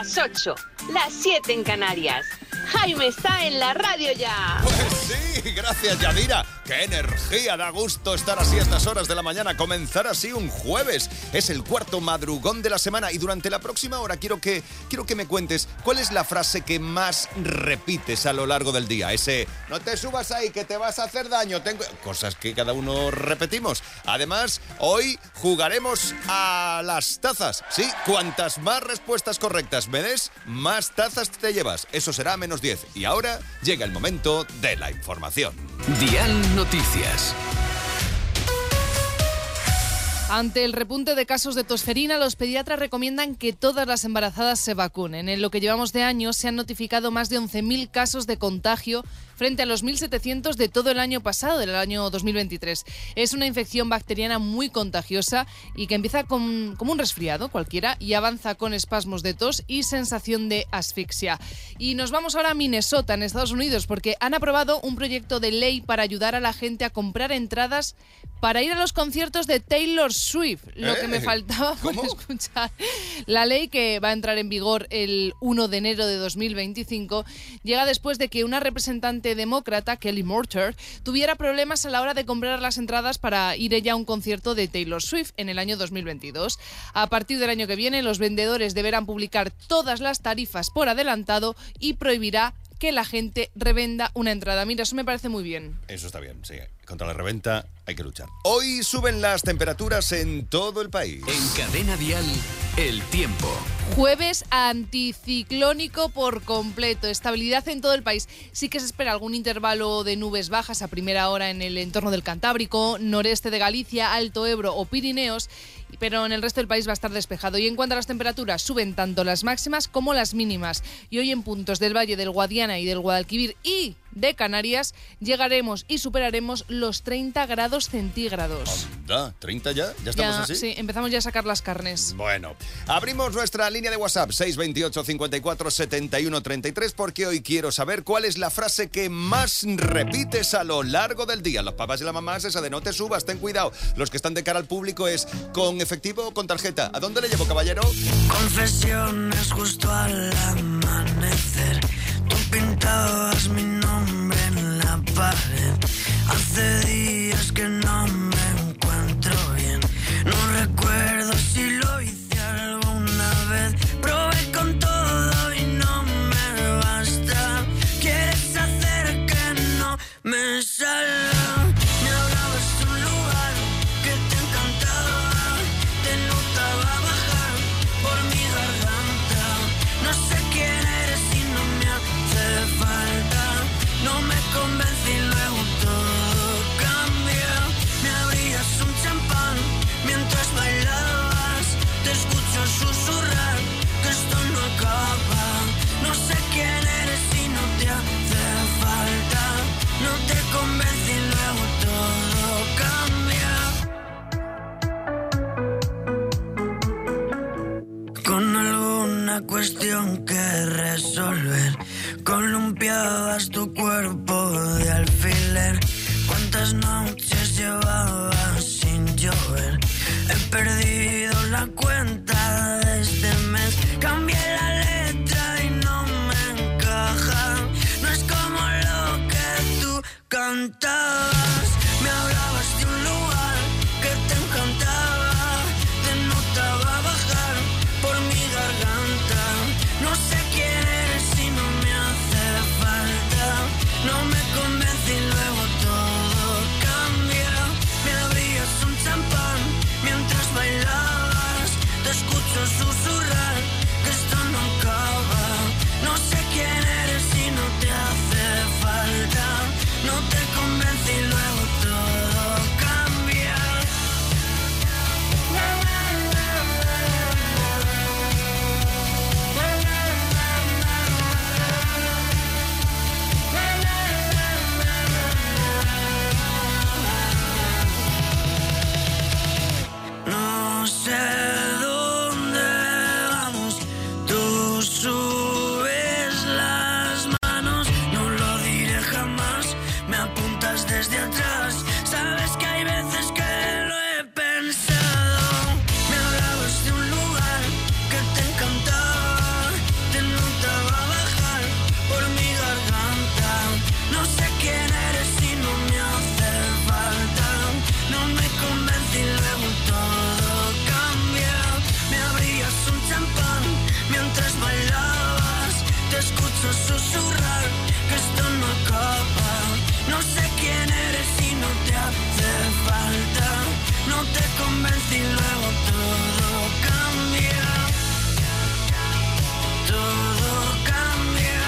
Las 8, las 7 en Canarias. Jaime está en la radio ya. Pues sí, gracias Yadira. ¡Qué energía! Da gusto estar así a estas horas de la mañana, comenzar así un jueves. Es el cuarto madrugón de la semana y durante la próxima hora quiero que me cuentes cuál es la frase que más repites a lo largo del día. Ese, no te subas ahí que te vas a hacer daño. Cosas que cada uno repetimos. Además, hoy jugaremos a las tazas. Sí, cuantas más respuestas correctas me des, más tazas te llevas. Eso será menos 10. Y ahora llega el momento de la información. Dial Noticias. Ante el repunte de casos de tosferina, los pediatras recomiendan que todas las embarazadas se vacunen. En lo que llevamos de año se han notificado más de 11.000 casos de contagio frente a los 1.700 de todo el año pasado, del año 2023. Es una infección bacteriana muy contagiosa y que empieza como un resfriado cualquiera y avanza con espasmos de tos y sensación de asfixia. Y nos vamos ahora a Minnesota, en Estados Unidos, porque han aprobado un proyecto de ley para ayudar a la gente a comprar entradas para ir a los conciertos de Taylor Swift. Lo que me faltaba por escuchar. La ley, que va a entrar en vigor el 1 de enero de 2025, llega después de que una representante demócrata, Kelly Mortar, tuviera problemas a la hora de comprar las entradas para ir ella a un concierto de Taylor Swift en el año 2022. A partir del año que viene, los vendedores deberán publicar todas las tarifas por adelantado y prohibirá que la gente revenda una entrada. Mira, eso me parece muy bien. Eso está bien, sí. Contra la reventa hay que luchar. Hoy suben las temperaturas en todo el país. En Cadena Dial, el tiempo. Jueves anticiclónico por completo. Estabilidad en todo el país. Sí que se espera algún intervalo de nubes bajas a primera hora en el entorno del Cantábrico, noreste de Galicia, Alto Ebro o Pirineos, pero en el resto del país va a estar despejado. Y en cuanto a las temperaturas, suben tanto las máximas como las mínimas. Y hoy en puntos del Valle del Guadiana y del Guadalquivir y de Canarias llegaremos y superaremos los 30 grados centígrados. ¿Anda? ¿30 ya? ¿Ya estamos así? Sí, empezamos ya a sacar las carnes. Bueno, abrimos nuestra línea de WhatsApp 628 54 71 33 porque hoy quiero saber cuál es la frase que más repites a lo largo del día. Los papás y las mamás, esa de no te subas, ten cuidado. Los que están de cara al público es ¿con efectivo o con tarjeta? ¿A dónde le llevo, caballero? Confesiones justo al amanecer. Tú pintabas mi nombre en la pared. Hace días que no me encuentro bien. No recuerdo si lo hice alguna vez. Probé con todo y no me basta. Quieres hacer que no me salga. Me hablabas de un lugar que te encantaba. Te notaba bajar por mi garganta. No sé quién eres y no me hace falta. No me convence y luego todo cambia. Me abrías un champán mientras bailabas. Te escucho susurrar que esto no acaba. No sé quién eres y no te hace falta. No te convence y luego todo cambia. Con alguna cuestión que resolver, columpiabas tu cuerpo de alfiler. ¿Cuántas noches llevabas sin llover? He perdido la cuenta de este mes. Cambié la letra y no me encaja. No es como lo que tú cantabas. Me hablabas de un lugar que te encantaba. Te notaba bajar por mi garganta. No sé quién eres y no me hace falta. No me convence y luego todo cambia. Me abrías un champán mientras bailabas. Te escucho susurrar que esto no acaba. No sé quién eres y no te hace falta. No te convence. susurrar que esto no acaba. No sé quién eres y no te hace falta. No te convencí y luego todo cambia. Todo cambia.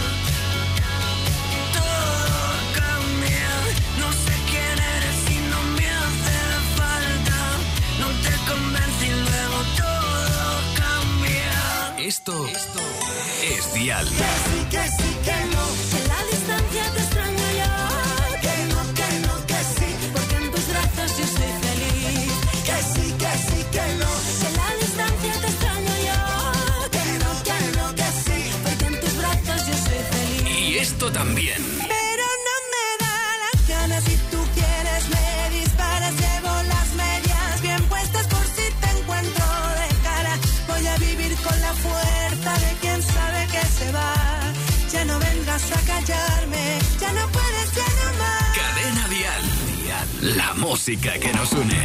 Todo cambia. No sé quién eres y no me hace falta. No te convencí y luego todo cambia. Esto es Dial. Que sí, que no. En la distancia te extraño yo. Que no, que sí. Porque en tus brazos yo soy feliz. Que sí, que no. En la distancia te extraño yo. Que no, que sí. Porque en tus brazos yo soy feliz. Y esto también. Pero no me da las ganas. Si tú quieres me disparas. Llevo las medias bien puestas por si te encuentro de cara. Voy a vivir con la fuerza de quien sabe que se va. Ya no vengas a callarme. Ya no puedes, ya no más. Cadena Dial. La música que nos une.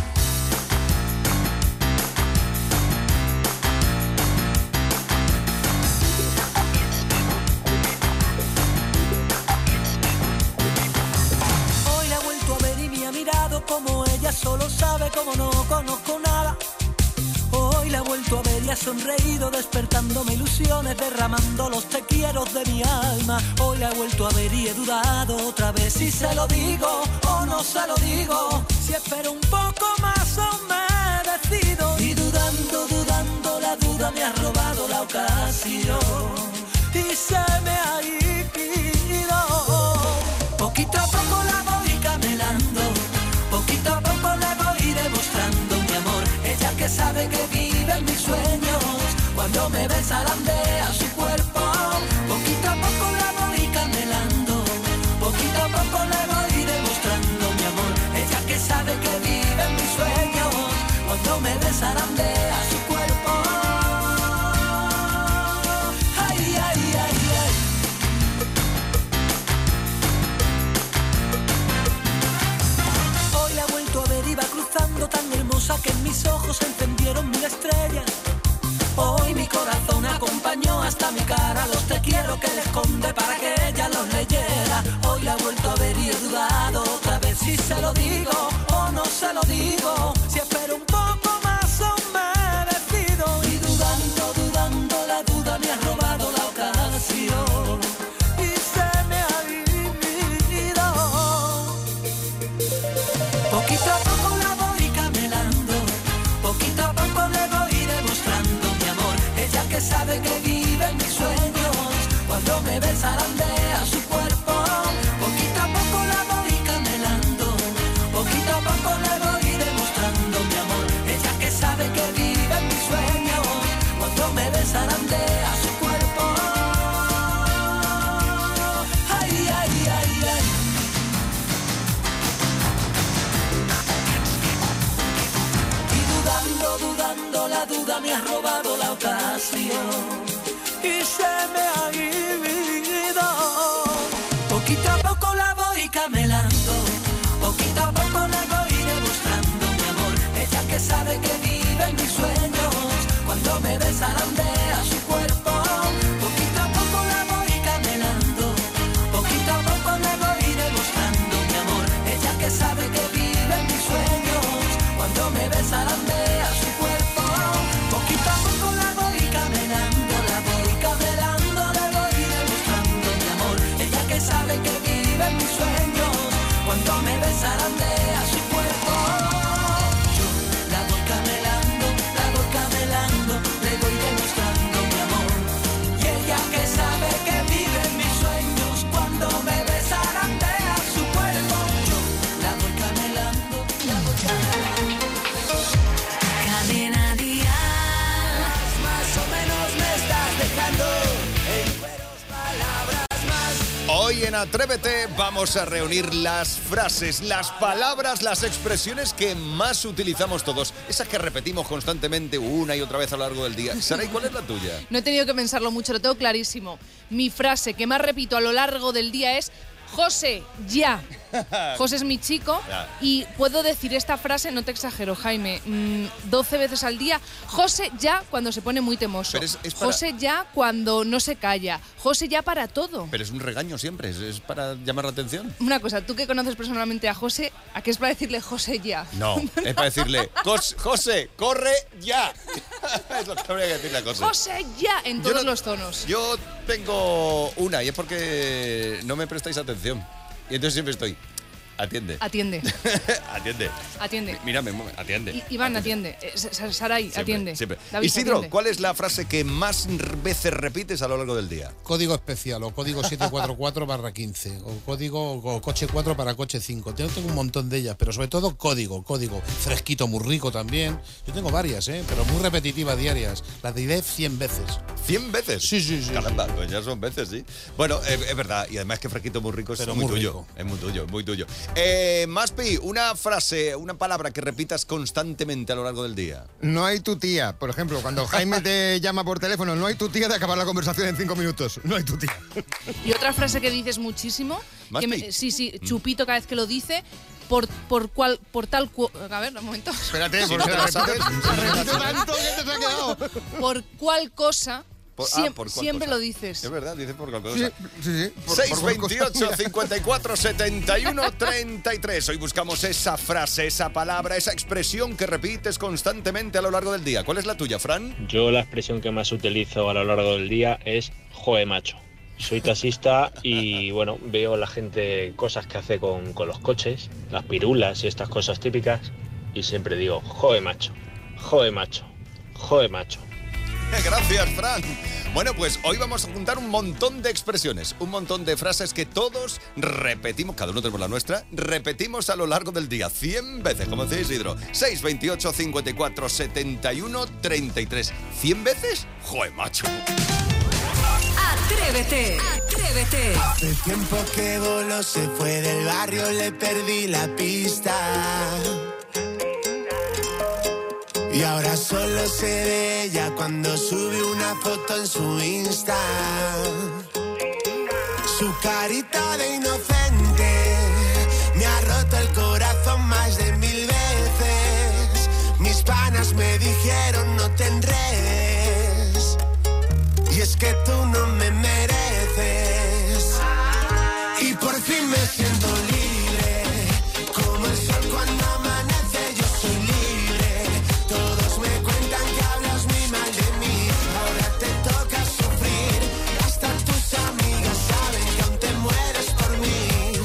Hoy la he vuelto a ver y me ha mirado como ella solo sabe, como no conozco nada. Hoy la he vuelto a ver y ha sonreído, despertándome ilusiones, derramando los te quiero de mi alma. Hoy la he vuelto a ver y he dudado otra vez si se lo digo o no se lo digo. Si espero un poco más o me decido. Y dudando, la duda me ha robado la ocasión. Y se me ha ido. Poquito a poco la voy camelando. Poquito a poco le voy demostrando mi amor. Ella que sabe que vive en mis sueños. Cuando me besa landea su cuerpo. Poquito a poco la voy camelando. Poquito a poco le voy demostrando mi amor. Ella que sabe que vive en mis sueños. Cuando me besa landea su cuerpo. Ay, ay, ay, ay. Hoy la he vuelto a ver y va cruzando tan hermosa que en mis ojos se encendieron 1000 estrellas. Hoy mi corazón acompañó hasta mi cara los te quiero que le esconde para que ella los leyera. Hoy la he vuelto a ver y he dudado otra vez si se lo digo o no se lo digo. Si espero un poco más o me decido. Y dudando la duda me ha robado la ocasión. Y se me ha ido. Poquito a poco la voy camelando. Poquito a poco le voy demostrando mi amor. Ella que sabe que vive en mis sueños. Cuando me besa landea su cuerpo. Poquito a poco la voy camelando. Poquito a poco le voy demostrando mi amor. Ella que sabe que vive en mis sueños. Cuando me besa landea su cuerpo. Ay, ay, ay, ay. Y dudando la duda me ha robado la ocasión. Y se me ha ido. Poquito a poco la voy camelando. Poquito a poco le voy demostrando mi amor. Ella que sabe que vive en mis sueños. Cuando me besa landea su cuerpo. Poquito a poco la voy camelando. Poquito a poco le voy demostrando mi amor. Ella que sabe que vive en mis sueños. Cuando me besa landea su cuerpo. Poquito a poco la voy camelando. La voy camelando, le voy demostrando mi amor. Ella que sabe que vive en mis sueños. Cuando me besa landea su cuerpo. Yo la voy camelando, le voy demostrando mi amor. Y ella que sabe que vive en mis sueños. Cuando me besa landea su cuerpo. Yo la voy camelando, la voy camelando. Cadena Dial. Más o menos me estás dejando en cueros palabras más. Hoy en Atrévete vamos a reunir las frases, las palabras, las expresiones que más utilizamos todos. Esas que repetimos constantemente una y otra vez a lo largo del día. Saray, ¿cuál es la tuya? No he tenido que pensarlo mucho, lo tengo clarísimo. Mi frase que más repito a lo largo del día es José, ya. José es mi chico Ya. y puedo decir esta frase, no te exagero, Jaime, 12 veces al día. José ya cuando se pone muy temoso. Pero es para- José ya cuando no se calla. José ya para todo. Pero es un regaño siempre, es para llamar la atención. Una cosa, tú que conoces personalmente a José, ¿a qué es para decirle José ya? No, es para decirle, José, corre ya. Es lo que habría que decirle a José. José ya en Yo todos no- los tonos. Yo tengo una y es porque no me prestáis atención. Y entonces siempre estoy, atiende. Atiende, Atiende. atiende. Mírame, un momento, atiende. Iván, atiende. Saray, Siempre, atiende. siempre. David, Isidro, atiende. ¿cuál es la frase que más veces repites a lo largo del día? Código especial o código 744/15 o código o coche 4 para coche 5. Yo tengo un montón de ellas, pero sobre todo código fresquito, muy rico también. Yo tengo varias, pero muy repetitivas diarias. Las diré 100 veces. ¿100 veces? Sí. Caramba, pues ya son veces, sí. Bueno, es verdad, y además que fresquito muy rico es Pero muy muy tuyo. rico. Es muy tuyo, muy tuyo. Maspi, una frase, una palabra que repitas constantemente a lo largo del día. No hay tu tía. Por ejemplo, cuando Jaime te llama por teléfono, no hay tu tía de acabar la conversación en 5 minutos. No hay tu tía. Y otra frase que dices muchísimo, que Maspi. sí, Chupito cada vez que lo dice, a ver, un momento. Espérate, Si porque no te la la sabes, repito tanto que te ha quedado. Por cuál cosa ¿por cuál siempre cosa? lo dices. Es verdad, dices por cualquier Sí, cosa. sí. por cualquier cosa. 628 54 71 33. Hoy buscamos esa frase, esa palabra, esa expresión que repites constantemente a lo largo del día. ¿Cuál es la tuya, Fran? Yo la expresión que más utilizo a lo largo del día es joe macho. Soy taxista y bueno, veo la gente cosas que hace con los coches, las pirulas y estas cosas típicas y siempre digo joe macho, joe macho, joe macho. Gracias, Fran. Bueno, pues hoy vamos a juntar un montón de expresiones, un montón de frases que todos repetimos, cada uno tenemos la nuestra, repetimos a lo largo del día, 100 veces, como decía Isidro. 628 54 71 33. ¿100 veces? ¡Joder, macho! Atrévete, atrévete. El tiempo que voló se fue del barrio, le perdí la pista. Y ahora solo sé de ella cuando sube una foto en su Insta. Su carita de inocente me ha roto el corazón más de 1000 veces. Mis panas me dijeron no te enredes. Y es que tú no me mereces. Y por fin me siento libre, como el sol cuando amanece. Yo soy libre. Todos me cuentan que hablas muy mal de mí. Ahora te toca sufrir. Hasta tus amigas saben que aún te mueres por mí.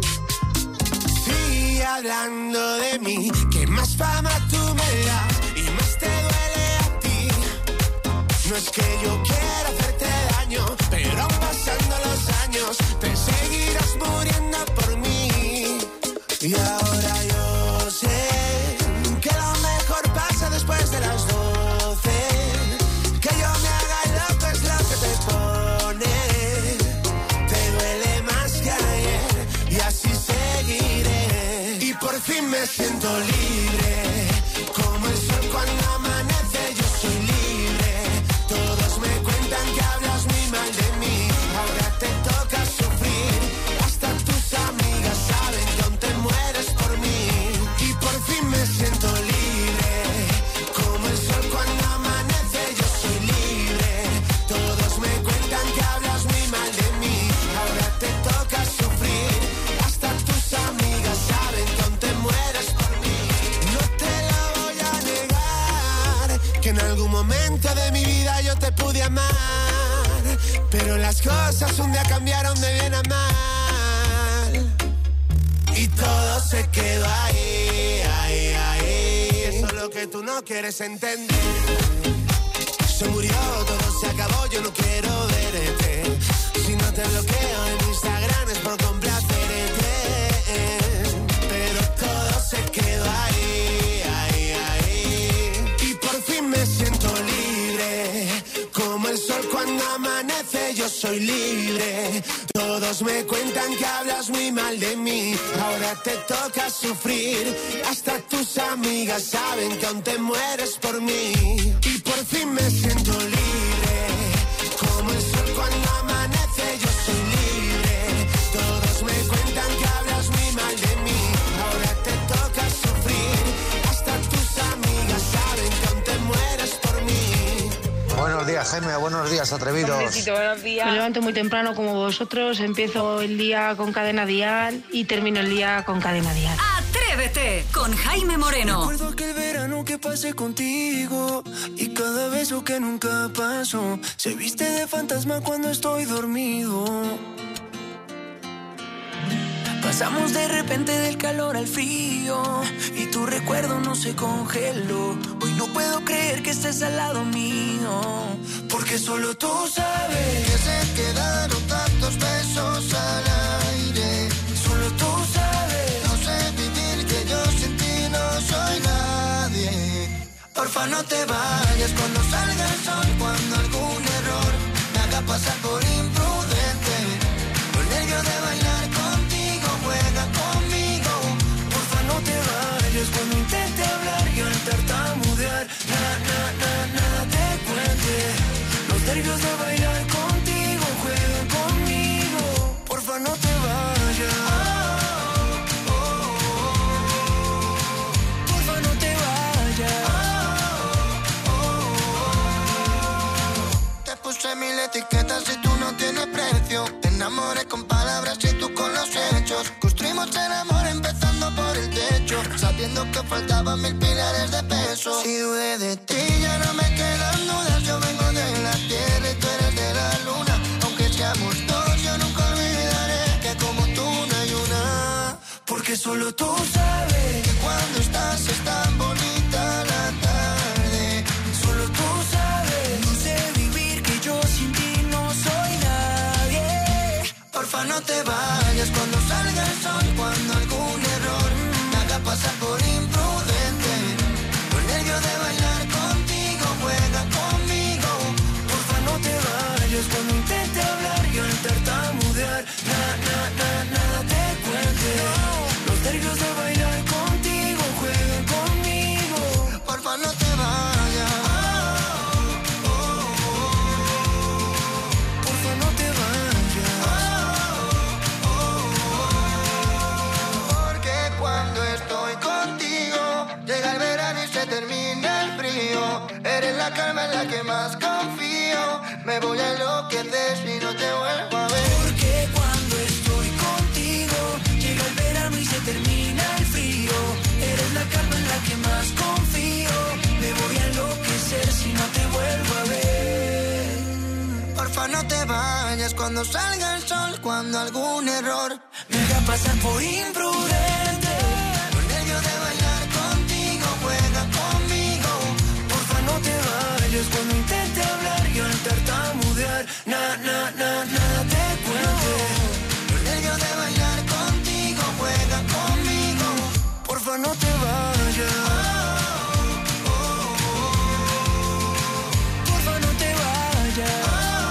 Sigue hablando de mí, que más fama tú me das y más te duele a ti. No es que yo quiera hacerte daño, pero aún pasando los años te seguirás muriendo por mí. Y ahora yo sé que lo mejor pasa después de las 12. Que yo me haga el loco es lo que te pone. Te duele más que ayer y así seguiré. Y por fin me siento libre, como el sol cuando amanece. Yo soy libre. Todos me cuentan que hablas muy mal de mí. Ahora te toca sufrir. Hasta tus amigas saben que aún te mueres por mí. Y por fin me siento libre, como el sol cuando amanece. Yo soy libre. Todos me cuentan que hablas muy mal de mí. Ahora te toca sufrir. Hasta tus amigas saben que aún te mueres por mí. No te lo voy a negar, que en algún momento de mi vida yo te pude amar, pero las cosas un día cambiaron de bien a mal y todo se quedó ahí, ahí, ahí. Eso es lo que tú no quieres entender. Se murió, todo se acabó, yo no quiero verte. Si no te bloqueo en Instagram es por complacerte, pero todo se quedó ahí, ahí, ahí. Y por fin me siento libre, como el sol cuando amanece. Yo soy libre. Todos me cuentan que hablas muy mal de mí. Ahora te toca sufrir. Hasta tus amigas saben que aún te mueres por mí. Y por fin me siento libre, como el sol cuando amanece. Yo soy libre. Todos me buenos días, atrevidos. Buenos días. Me levanto muy temprano como vosotros, empiezo el día con Cadena Dial y termino el día con Cadena Dial. Atrévete con Jaime Moreno. Recuerdo aquel verano que pasé contigo y cada beso que nunca pasó se viste de fantasma cuando estoy dormido. Pasamos de repente del calor al frío y tu recuerdo no se congeló. Hoy no puedo creer que estés al lado mío, porque solo tú sabes que se quedaron tantos besos al aire. Solo tú sabes, no sé vivir, que yo sin ti no soy nadie. Porfa, no te vayas cuando salga el sol, cuando algún error me haga pasar por imprudente. Los nervios de bailar contigo, juega conmigo. Porfa, no te vayas cuando intente hablar y al tartamudear nada te cuente. Los nervios de bailar contigo, juega conmigo. Porfa, no te vayas. Porfa, no te vayas. Te puse 1000 etiquetas y tú no tienes precio. Te enamoré con palabras y tú con los hechos. Construimos el amor empezando por el techo, sabiendo que faltaban 1000 pilares de peso. Si dudé de ti ya no me quedan dudas. Yo vengo de la tierra y tú eres de la luna. Aunque seamos dos, yo nunca olvidaré que como tú no hay una. Porque solo tú sabes que cuando estás es tan bonita la tarde. Solo tú sabes, no sé vivir, que yo sin ti no soy nadie. Porfa, no te vayas cuando salga el sol, cuando algún error me haga pasar por imprudente. Los nervios de bailar contigo, juega conmigo. Porfa, no te vayas cuando intente hablar y al tartamudear nada te cuente. Los nervios de bailar contigo, juega conmigo. Porfa, no te vayas. Porfa, no te vayas. Porque cuando estoy contigo llega el verano y se termina el frío. Eres la calma en la que más confío. Me voy a enloquecer si no te vuelvo a ver. Porque cuando estoy contigo llega el verano y se termina el frío. Eres la calma en la que más confío. Me voy a enloquecer si no te vuelvo a ver. Porfa, no te vayas cuando salga el sol, cuando algún error me haga pasar por imprudente. Los nervios de bailar contigo, juega conmigo. Porfa, no te vayas cuando intente hablar y al tartamudear nada te cuente. Los nervios de bailar contigo, juega conmigo. Porfa, no te vayas. Porfa, no te vayas.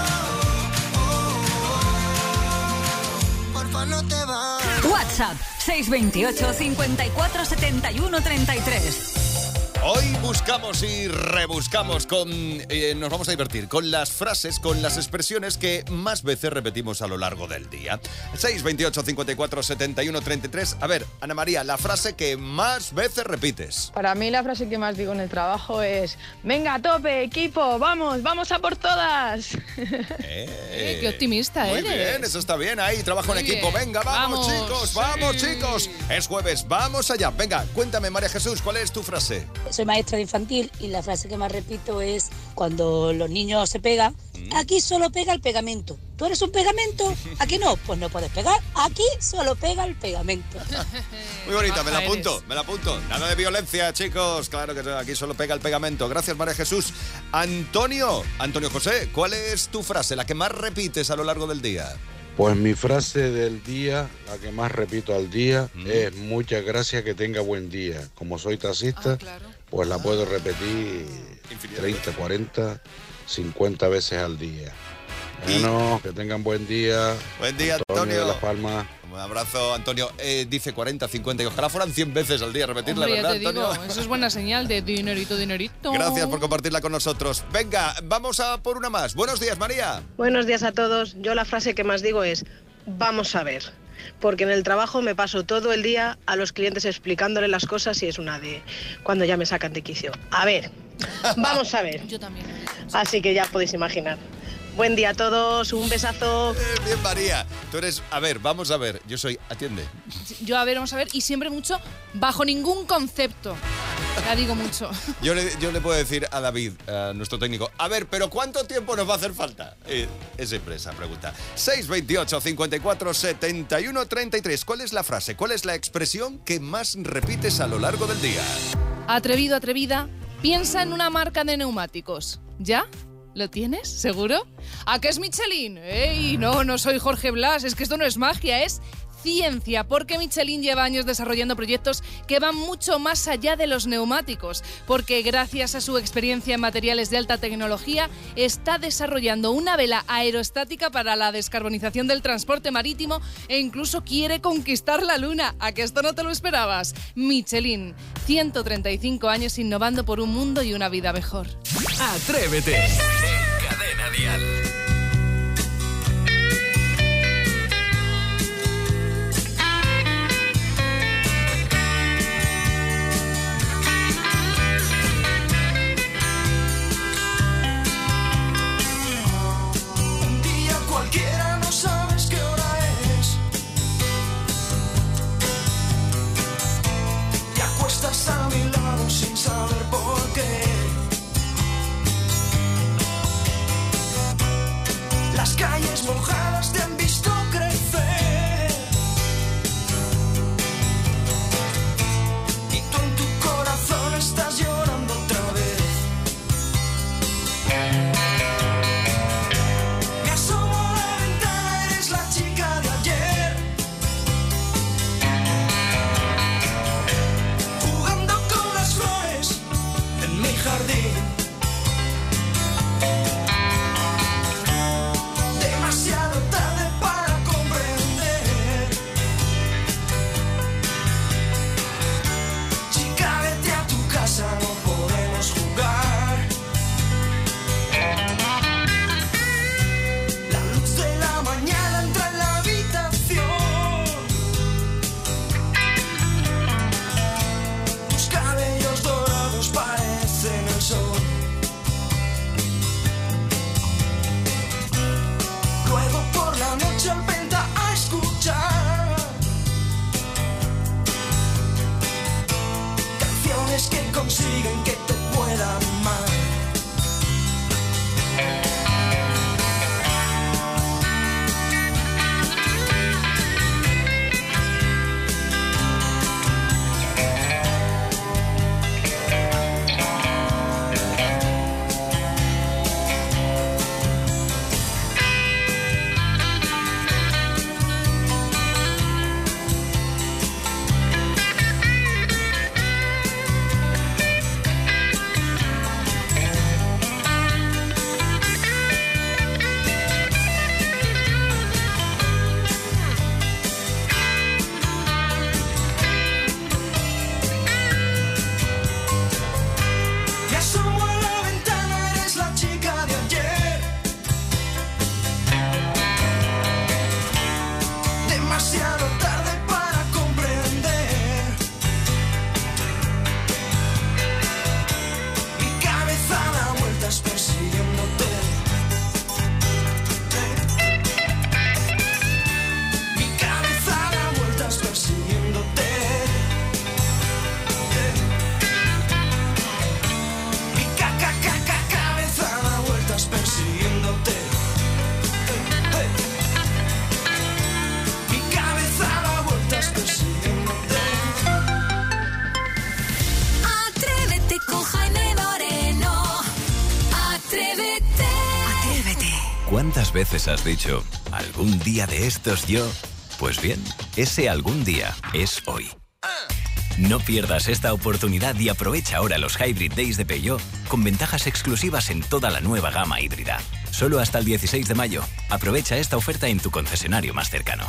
Porfa, no te vayas. WhatsApp 628 54 71 33. Hoy buscamos y rebuscamos nos vamos a divertir con las frases, con las expresiones que más veces repetimos a lo largo del día. 628 54 71 33. A ver, Ana María, la frase que más veces repites. Para mí la frase que más digo en el trabajo es: venga, a tope, equipo, vamos a por todas. Qué optimista Muy eres. bien, eso está bien. Ahí, trabajo en Muy equipo. bien. Venga, vamos, Vamos, chicos, sí. vamos, chicos. Es jueves, vamos allá. Venga, cuéntame, María Jesús, ¿cuál es tu frase? Soy maestra de infantil y la frase que más repito es cuando los niños se pegan: aquí solo pega el pegamento. ¿Tú eres un pegamento? ¿Aquí no? Pues no puedes pegar. Aquí solo pega el pegamento. Muy bonita, me la Baja apunto, eres. me la apunto. Nada de violencia, chicos. Claro que aquí solo pega el pegamento. Gracias, María Jesús. Antonio José, ¿cuál es tu frase, la que más repites a lo largo del día? Pues mi frase del día, la que más repito al día, es muchas gracias, que tenga buen día. Como soy taxista, pues la puedo repetir 30, 40, 50 veces al día. Bueno, que tengan buen día. Buen día, Antonio Antonio. de Las Palmas. Un abrazo, Antonio. Dice 40, 50 y ojalá fueran 100 veces al día repetirla, Hombre, ya ¿verdad, te digo, Antonio? eso es buena señal de dinerito. Gracias por compartirla con nosotros. Venga, vamos a por una más. Buenos días, María. Buenos días a todos. Yo la frase que más digo es: vamos a ver. Porque en el trabajo me paso todo el día a los clientes explicándole las cosas y es una de cuando ya me sacan de quicio. A ver, vamos a ver. Yo también. Así que ya podéis imaginar. Buen día a todos, un besazo. Bien, María. Tú eres, a ver, vamos a ver. Yo soy, atiende. Yo, a ver, vamos a ver, y siempre mucho, bajo ningún concepto. Ya digo mucho. Yo le puedo decir a David, a nuestro técnico, a ver, ¿pero cuánto tiempo nos va a hacer falta? Es siempre esa pregunta. 628 54 71 33. ¿Cuál es la frase? ¿Cuál es la expresión que más repites a lo largo del día? Atrevido, atrevida, piensa en una marca de neumáticos. ¿Ya? ¿Lo tienes? ¿Seguro? ¿A qué es Michelin? ¡Ey! No soy Jorge Blas, es que esto no es magia, es ciencia, porque Michelin lleva años desarrollando proyectos que van mucho más allá de los neumáticos, porque gracias a su experiencia en materiales de alta tecnología está desarrollando una vela aerostática para la descarbonización del transporte marítimo e incluso quiere conquistar la Luna. ¿A que esto no te lo esperabas? Michelin, 135 años innovando por un mundo y una vida mejor. Atrévete en Cadena Dial. Cualquiera, no sabes qué hora es. Te acuestas a mi lado sin saber por qué. Las calles mojadas te han visto crecer. Y tú en tu corazón estás llorando otra vez. Me asomo a la ventana, eres la chica de ayer. Jugando con las flores en mi jardín. Demasiado tarde para comprender. Chica, vete a tu casa, no podemos jugar. La luz de la mañana entra en la habitación. Tus cabellos dorados parecen el sol. Luego por la noche al venta a escuchar canciones que consiguen que te puedan amar. Me asomo a la ventana, eres la chica de ayer. Demasiado tarde para comprender. Mi cabeza da vueltas persiguiéndote. Mi cabeza da vueltas persiguiéndote. Mi cabeza da vueltas persiguiéndote. Mi cabeza da vueltas persiguiéndote. Atrévete con Jaime Moreno. Atrévete. Atrévete. ¿Cuántas veces has dicho, algún día de estos yo? Pues bien, ese algún día es hoy. No pierdas esta oportunidad y aprovecha ahora los Hybrid Days de Peugeot con ventajas exclusivas en toda la nueva gama híbrida. Solo hasta el 16 de mayo. Aprovecha esta oferta en tu concesionario más cercano.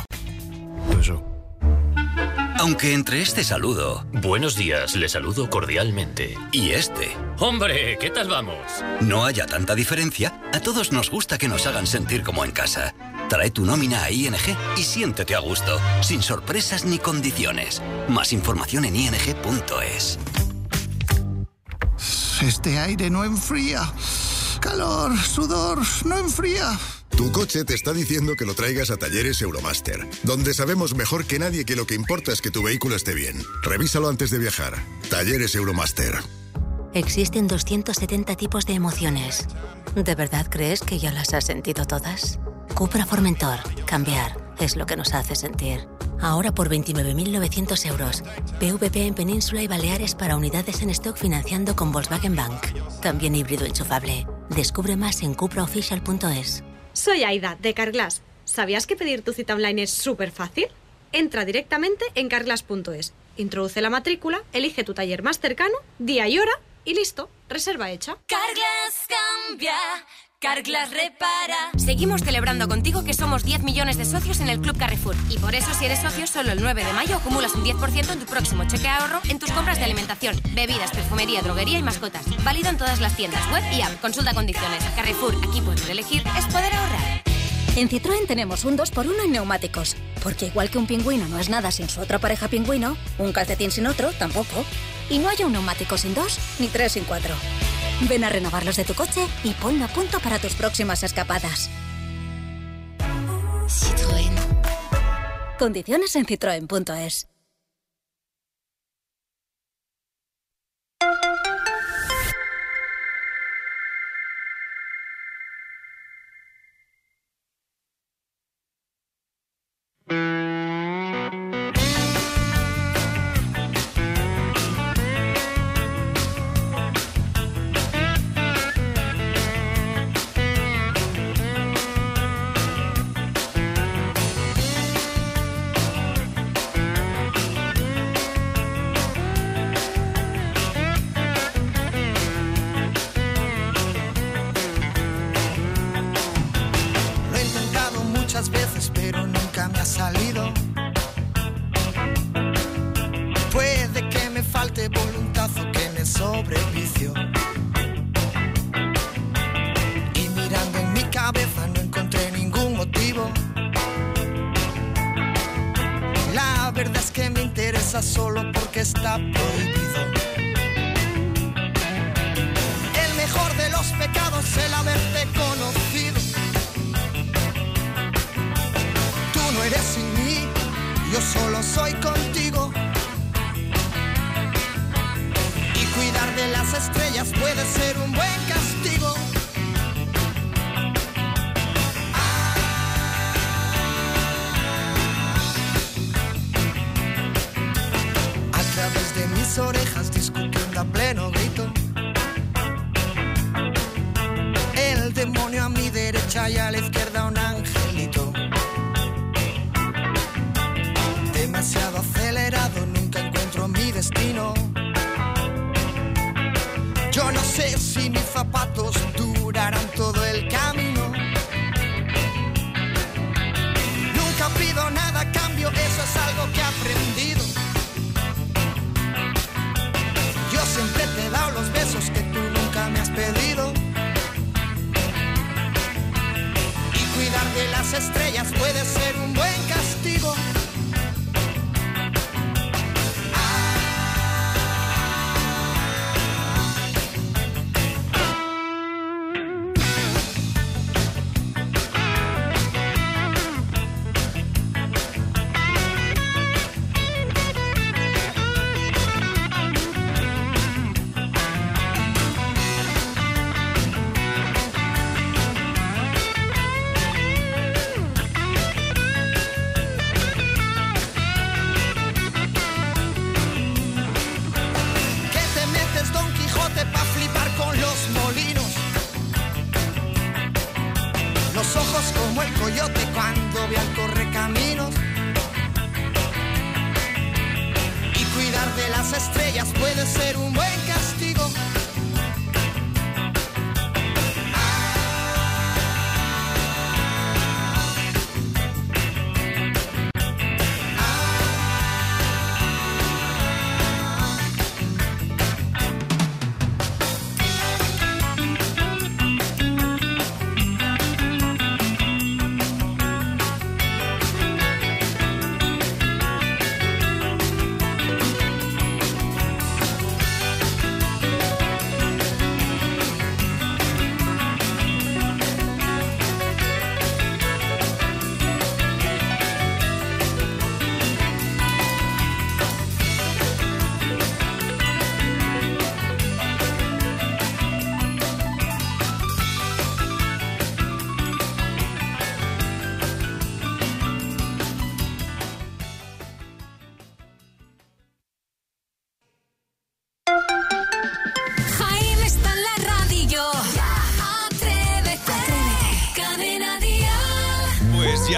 Aunque entre este saludo... Buenos días, le saludo cordialmente. Y este... ¡Hombre! ¿Qué tal vamos? No haya tanta diferencia, a todos nos gusta que nos hagan sentir como en casa. Trae tu nómina a ING y siéntete a gusto, sin sorpresas ni condiciones. Más información en ing.es. Este aire no enfría. calor, sudor, no enfría. Tu coche te está diciendo que lo traigas a Talleres Euromaster, donde sabemos mejor que nadie que lo que importa es que tu vehículo esté bien. Revísalo antes de viajar. Talleres Euromaster. Existen 270 tipos de emociones. ¿De verdad crees que ya las has sentido todas? Cupra Formentor. Cambiar es lo que nos hace sentir. Ahora por 29.900 euros. PVP en Península y Baleares para unidades en stock financiando con Volkswagen Bank. También híbrido enchufable. Descubre más en cupraofficial.es. Soy Aida, de Carglass. ¿Sabías que pedir tu cita online es súper fácil? Entra directamente en carglass.es, introduce la matrícula, elige tu taller más cercano, día y hora y listo, reserva hecha. Carglass cambia, Carglass repara. Seguimos celebrando contigo que somos 10 millones de socios en el Club Carrefour. Y por eso, si eres socio, solo el 9 de mayo acumulas un 10% en tu próximo cheque ahorro en tus compras de alimentación, bebidas, perfumería, droguería y mascotas. Válido en todas las tiendas, web y app. Consulta condiciones. Carrefour, aquí poder elegir es poder ahorrar. En Citroën tenemos un 2x1 en neumáticos. Porque igual que un pingüino no es nada sin su otra pareja pingüino, un calcetín sin otro tampoco. Y no hay un neumático sin 2 ni 3 sin 4. Ven a renovarlos de tu coche y ponlo a punto para tus próximas escapadas. Citroën. Condiciones en citroen.es. Solo porque está prohibido. El mejor de los pecados, el haberte conocido. Tú no eres sin mí, yo solo soy contigo. Y cuidar de las estrellas puede ser un buen castigo. De mis orejas discutiendo a pleno grito. El demonio a mi derecha y a la izquierda un angelito. Demasiado acelerado, nunca encuentro mi destino. Yo no sé si mis zapatos durarán todo el camino. Nunca pido nada a cambio, eso es algo que he aprendido. Yo siempre te he dado los besos que tú nunca me has pedido. Y cuidar de las estrellas puede ser un buen castigo. Como el coyote cuando ve al correcaminos. Y cuidar de las estrellas puede ser un buen castigo.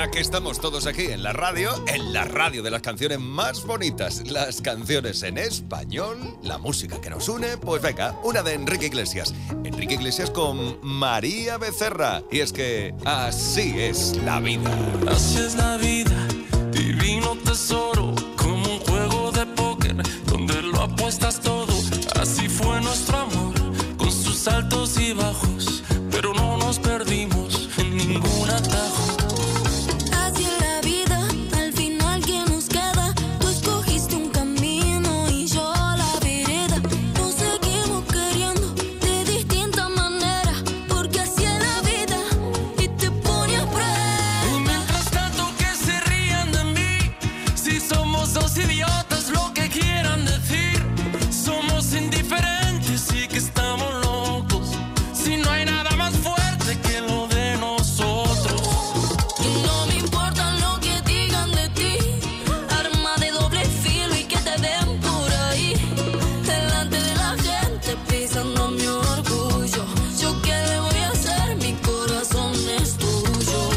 ya que estamos todos aquí en la radio de las canciones más bonitas, las canciones en español, la música que nos une, pues venga, una de Enrique Iglesias. Enrique Iglesias con María Becerra. Y es que así es la vida. Así es la vida, divino tesoro, como un juego de póker donde lo apuestas todo. Así fue nuestro amor, con sus altos y bajos, pero no nos perdimos en ningún atajo. Así es la vida, al final que nos queda. Tú escogiste un camino y yo la vereda. Nos seguimos queriendo de distinta manera, porque así es la vida y te pone a prueba. Y mientras tanto que se rían de mí, si somos dos idiotas, lo que quieran decir. Somos indiferentes y que estamos locos, si no hay nada más fuerte que lo de nosotros. Y no me importa lo que digan de ti, arma de doble filo y que te den por ahí, delante de la gente pisando mi orgullo. Yo qué le voy a hacer, mi corazón es tuyo.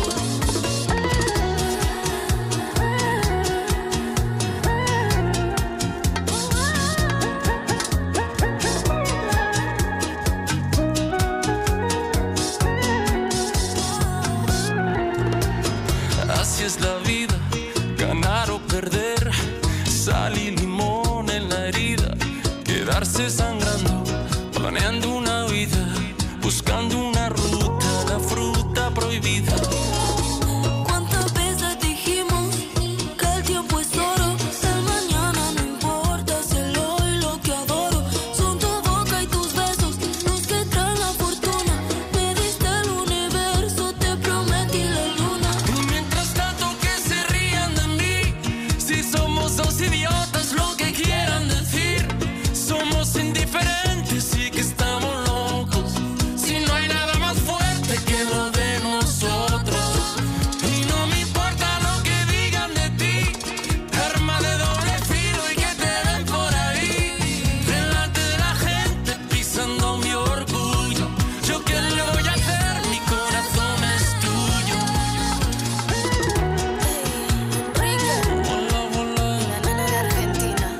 Así es la vida, ganar o perder, sal y limón en la herida, quedarse sangrando, planeando una vida, buscando una ruta, la fruta prohibida. ¿Cuántas veces dijimos que el tiempo es oro? El mañana no importa, si el hoy lo que adoro. Son tu boca y tus besos los que traen la fortuna. Me diste el universo, te prometí la luna. Y mientras tanto que se rían de mí, si somos dos idiotas, lo que quieran decir. Somos indiferentes y que estamos locos, si no hay nada más fuerte que lo de nosotros. Y no me importa lo que digan de ti, arma de doble filo y que te den por ahí, delante de la gente pisando mi orgullo. Yo qué le voy a hacer, mi corazón es tuyo. Hola, hola. La nena de Argentina.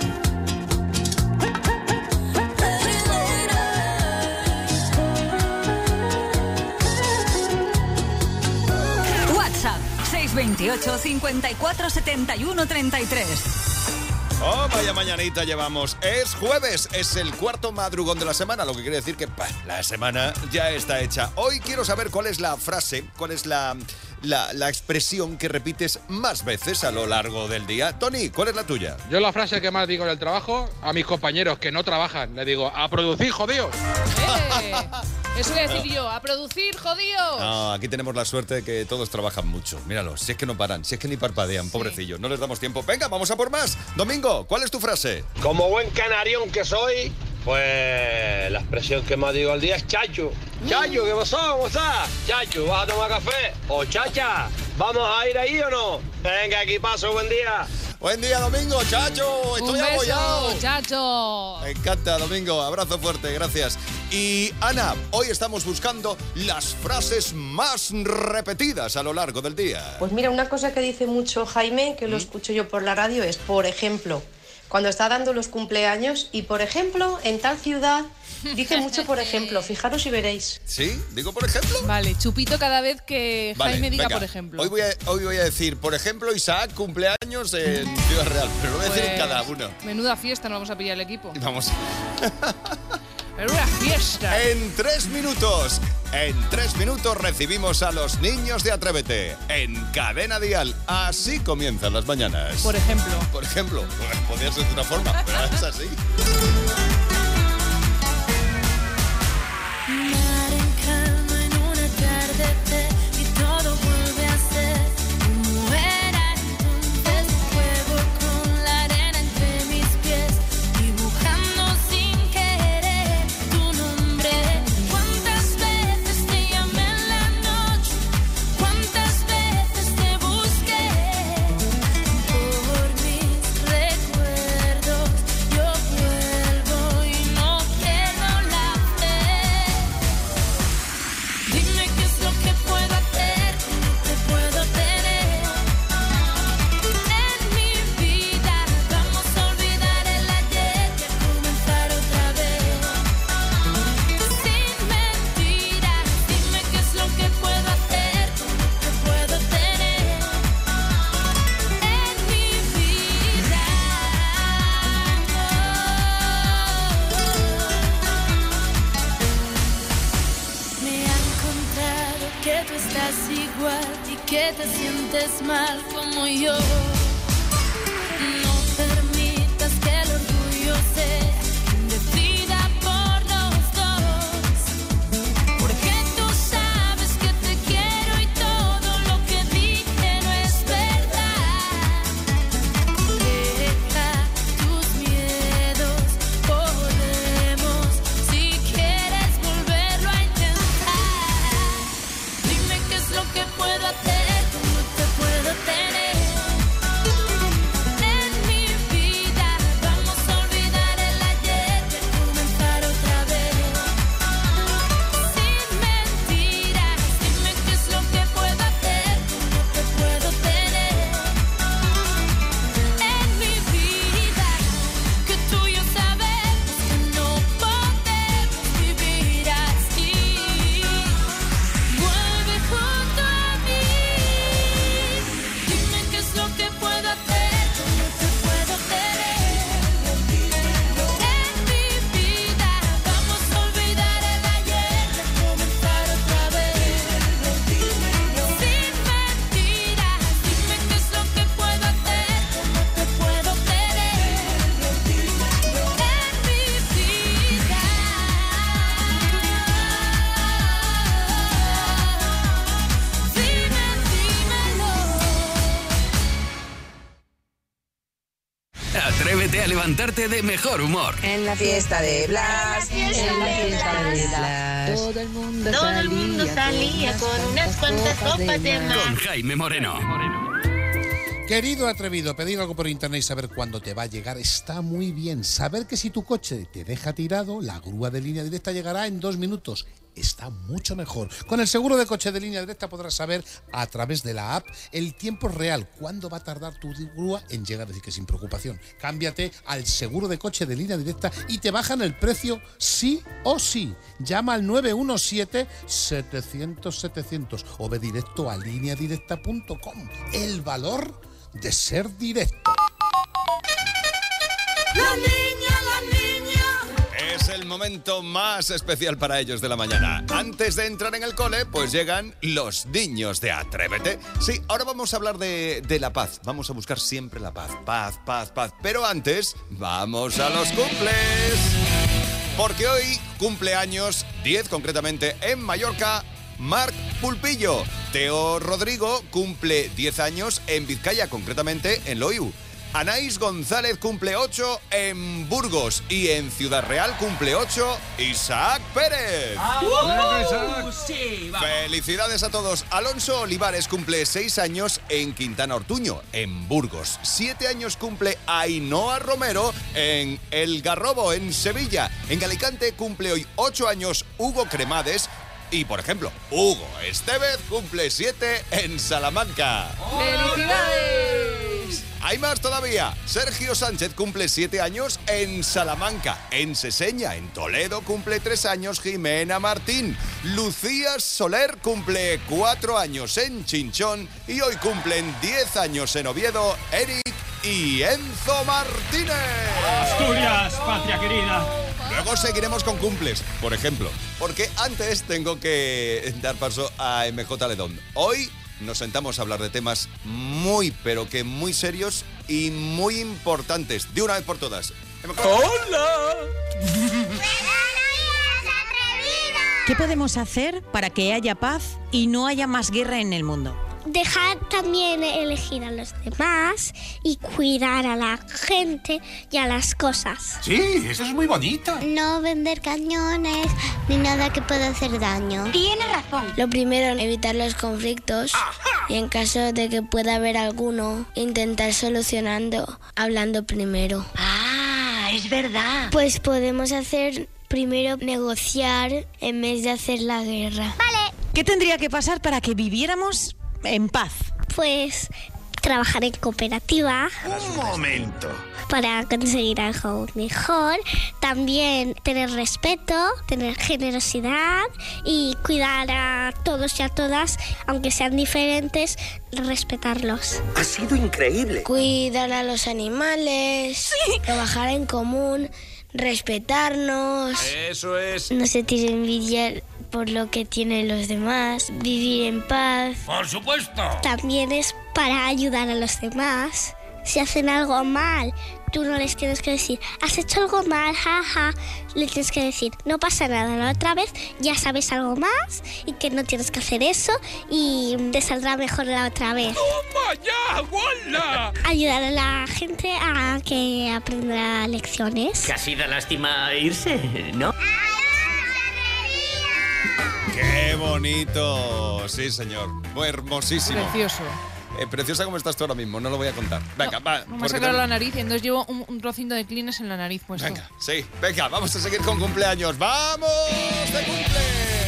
WhatsApp 628 54 71 33. Oh, vaya mañanita llevamos. Es jueves, es el cuarto madrugón de la semana, lo que quiere decir que la semana ya está hecha. Hoy quiero saber cuál es la frase, cuál es la expresión que repites más veces a lo largo del día. Tony, ¿cuál es la tuya? Yo la frase que más digo en el trabajo, a mis compañeros que no trabajan, les digo, a producir, jodidos. Eso voy a decir yo, a producir, jodidos. No, aquí tenemos la suerte de que todos trabajan mucho. Míralos, si es que no paran, si es que ni parpadean, pobrecillos, no les damos tiempo. Venga, vamos a por más. Domingo, ¿cuál es tu frase? Como buen canarión que soy, pues la expresión que más digo al día es chacho. Chacho, ¿qué pasó? ¿Cómo estás? Chacho, ¿vas a tomar café? O chacha, ¿vamos a ir ahí o no? Venga, aquí paso, buen día. Buen día, Domingo, chacho, estoy apoyado. Chacho. Me encanta, Domingo, abrazo fuerte, gracias. Y Ana, hoy estamos buscando las frases más repetidas a lo largo del día. Pues mira, una cosa que dice mucho Jaime, que lo escucho yo por la radio, es, por ejemplo, cuando está dando los cumpleaños y, por ejemplo, en tal ciudad, dice mucho por ejemplo, fijaros y veréis. ¿Sí? ¿Digo por ejemplo? Vale, chupito cada vez que Jaime diga venga. por ejemplo. Hoy voy a decir, por ejemplo, Isaac cumpleaños en Ciudad Real, pero lo voy a decir en cada uno. Menuda fiesta, no vamos a pillar el equipo. Vamos. Menuda fiesta. En 3 minutos recibimos a los niños de Atrévete en Cadena Dial. Así comienzan las mañanas. Por ejemplo. Por ejemplo. Bueno, podría ser de otra forma, pero es así. Mar en calma en un atardecer y todo vuelve a ser como era entonces. Juego con la arena entre mis pies, dibujando sin querer tu nombre. ¿Cuántas veces te llamé en la noche? ¿Cuántas veces te busqué? Por mis recuerdos yo vuelvo. que te sientes mal como yo. No permitas que el orgullo sea quien decida por los dos. Porque tú sabes que te quiero y todo lo que dije no es verdad. Deja tus miedos, podemos, si quieres volverlo a intentar. Dime qué es lo que puedo hacer, cómo te puedo tener en mi vida. Vamos a olvidar el ayer y a comenzar otra vez. Sin mentiras, dime qué es lo que puedo hacer, cómo te puedo tener en mi vida. Que tú y yo sabemos que no podemos vivir así. Vuelve junto a mí. Dime qué es lo que puedo hacer, cómo te puedo tener en mi vida. Vamos a olvidar el ayer y a comenzar otra vez. Sin mentiras, dime qué es lo que puedo hacer, cómo te puedo tener en mi vida. Atrévete a levantarte de mejor humor. En la fiesta de Blas, en la fiesta de Blas, todo el mundo salía con unas cuantas copas de más. Con Jaime Moreno. Querido atrevido, pedir algo por internet y saber cuándo te va a llegar está muy bien. Saber que si tu coche te deja tirado, la grúa de Línea Directa llegará en 2 minutos. Está mucho mejor. Con el seguro de coche de Línea Directa podrás saber a través de la app el tiempo real, cuándo va a tardar tu grúa en llegar, así que sin preocupación. Cámbiate al seguro de coche de Línea Directa y te bajan el precio sí o sí. Llama al 917-700-700 o ve directo a lineadirecta.com. El valor de ser directo. La niña. Es el momento más especial para ellos de la mañana. Antes de entrar en el cole, pues llegan los niños de Atrévete. Sí, ahora vamos a hablar de la paz. Vamos a buscar siempre la paz. Paz, paz, paz. Pero antes, vamos a los cumples. Porque hoy cumpleaños, 10 concretamente, en Mallorca, Marc Pulpillo. Teo Rodrigo cumple 10 años en Vizcaya, concretamente en Loiu. Anaís González cumple 8 en Burgos y en Ciudad Real cumple 8 Isaac Pérez. Sí, vamos. Felicidades a todos. Alonso Olivares cumple 6 años en Quintana Ortuño, en Burgos. 7 años cumple Ainhoa Romero en El Garrobo, en Sevilla. En Alicante cumple hoy 8 años Hugo Cremades. Y, por ejemplo, Hugo Estevez cumple 7 en Salamanca. ¡Felicidades! Hay más todavía. Sergio Sánchez cumple 7 años en Salamanca. En Seseña, en Toledo, cumple 3 años Jimena Martín. Lucía Soler cumple 4 años en Chinchón. Y hoy cumplen 10 años en Oviedo Eric y Enzo Martínez. Asturias, patria querida. Luego seguiremos con cumples, por ejemplo. Porque antes tengo que dar paso a MJ Ledón. Hoy nos sentamos a hablar de temas muy, pero que muy serios y muy importantes. De una vez por todas. ¡Hola! ¿Qué podemos hacer para que haya paz y no haya más guerra en el mundo? Dejar también elegir a los demás y cuidar a la gente y a las cosas. Sí, eso es muy bonito. No vender cañones ni nada que pueda hacer daño. Tienes razón. Lo primero, evitar los conflictos. Y en caso de que pueda haber alguno, intentar solucionando, hablando primero. Ah, es verdad. Pues podemos hacer primero negociar en vez de hacer la guerra. Vale. ¿Qué tendría que pasar para que viviéramos en paz? Pues trabajar en cooperativa. Un momento. Para conseguir algo mejor. También tener respeto, tener generosidad y cuidar a todos y a todas, aunque sean diferentes, respetarlos. Ha sido increíble. Cuidar a los animales, trabajar en común, respetarnos. Eso es. No sentir envidia por lo que tienen los demás, vivir en paz. ¡Por supuesto! También es para ayudar a los demás. Si hacen algo mal, tú no les tienes que decir, has hecho algo mal, jaja. Le tienes que decir, no pasa nada, la otra vez ya sabes algo más y que no tienes que hacer eso y te saldrá mejor la otra vez. ¡Toma ya, guala! Ayudar a la gente a que aprenda lecciones. Casi da lástima irse, ¿no? ¡Qué bonito! Sí, señor. Muy hermosísimo. Precioso. Preciosa como estás tú ahora mismo, no lo voy a contar. Venga, va. Me ha sacado la nariz y entonces llevo un trocito de Kleenex en la nariz puesto. Venga, sí. Venga, vamos a seguir con cumpleaños. ¡Vamos de cumple!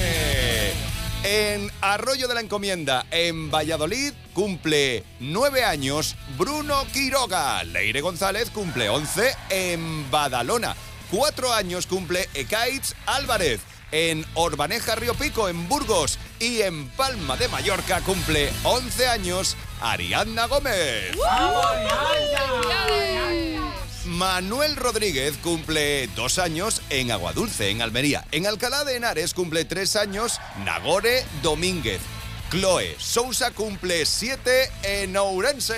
En Arroyo de la Encomienda, en Valladolid, cumple 9 años Bruno Quiroga. Leire González cumple 11 en Badalona. 4 años cumple Ekaitz Álvarez. En Orbaneja Río Pico, en Burgos, y en Palma de Mallorca cumple 11 años Ariadna Gómez. Manuel Rodríguez cumple 2 años en Aguadulce, en Almería. En Alcalá de Henares cumple 3 años Nagore Domínguez. Chloe Sousa cumple 7 en Ourense.